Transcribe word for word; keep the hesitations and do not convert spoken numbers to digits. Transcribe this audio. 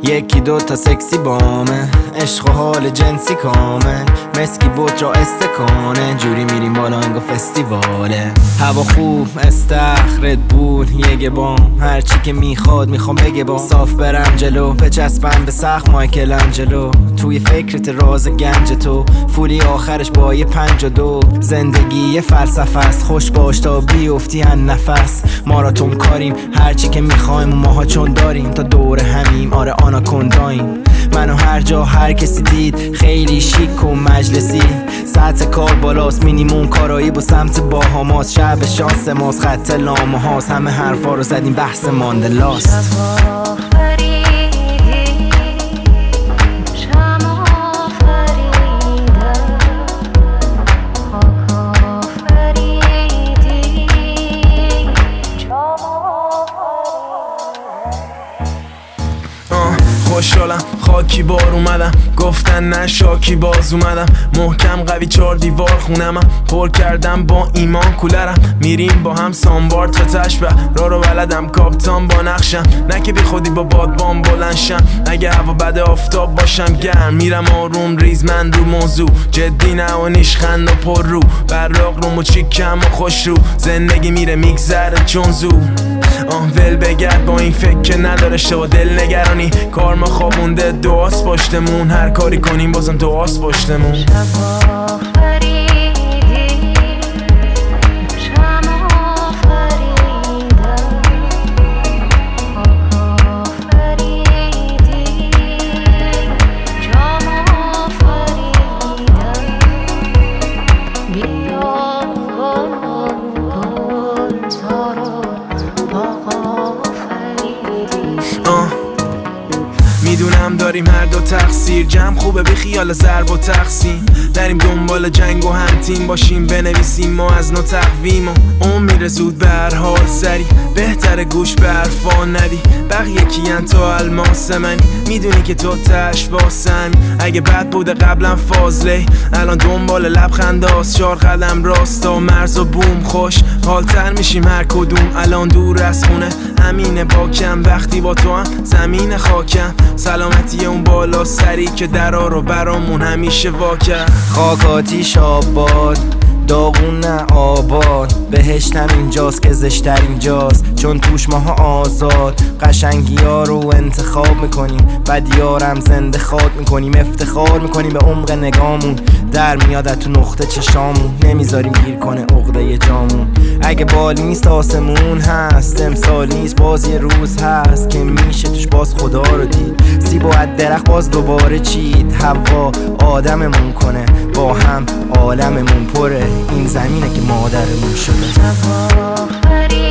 یکی دو تا سکسی بامه، عشق و حال جنسی کامل، مسکی بود را استکانه، جوری میریم بالا انگا فستیواله. هوا خوب استخرت بود یه بام، هرچی که میخواد میخوام بگه بام. صاف برم جلو بچسبم به سقف مایکل انجلو، توی فکرت راز گنج تو، فولی آخرش با یه پنج و دو. زندگی یه فلسفه است، خوش باش تا بیفتی هن نفس. ما را تم کاریم هرچی که میخوایم و ماها چون داریم، تا دور همیم آره آناکونداییم. منو هر جا هر کسی دید خیلی شیک و مجلسی، سطح کار بالاست، مینیموم کارایی با سمت باهاماست. شب شانس ماست، خط لامه هاست، همه حرفا رو زدیم بحث ماندلاست. خوشحالم خاکی بار اومدم، گفتن نه شاکی باز اومدم. محکم قوی چار دیوار خونمم، پر کردم با ایمان کولرم. میریم با هم سانبار تا تشبه، را رو بلدم کاپتان با نقشم. نه که بی خودی با بادبان بلنشم، اگه هوا بد آفتاب باشم گرم. میرم آروم ریزمند رو موضوع، جدی نه و نیشخند و پر رو. براق روم و چیکم و خوش رو، زندگی میره میگذره چون زو. آه ول بگرد با این فکر که نداره شو دل نگرانی. کار ما خوابونده دعاست پشتمون، هر کاری کنیم بازم دعاست پشتمون. میدونم داریم هر دو تقصیر، جمع خوبه بی خیال ضرب و تقسیم. داریم دنبال جنگ و هم تیم باشیم، بنویسیم ما از نو تقویم. و اون میره زود به هر حال سری، بهتره گوش به حرفا ندی. بقیه کیان تو الماس منی، میدونی که تو تش واسمی. اگه بد بوده قبلا فاضله، الان دنبال لبخنداست. چار قدم راستا مرز و بوم، خوش حالتر میشیم هر کدوم. الان دور از خونه امینه باکم، وقتی با تو هم زمین خاکم. سلامتی اون بالا سری که درا رو برامون همیشه واکر. خاک آتیش آباد داغون نه آباد، بهشتم اینجاست که زشتر اینجاست، چون توش ماها آزاد. قشنگی ها رو انتخاب میکنیم، بدیارم زنده خواد میکنیم. افتخار میکنیم به عمق نگامون، در میاد تو نقطه چشامون. نمیذاریم گیر کنه عقده جامون. اگه بال نیست آسمون هست، امسال نیست باز یه روز هست که میشه توش باز خدا رو دید. سیب و درخت باز دوباره چید، هوا آدممون کنه با هم عالممون پره. این زمینه که مادرمون شده.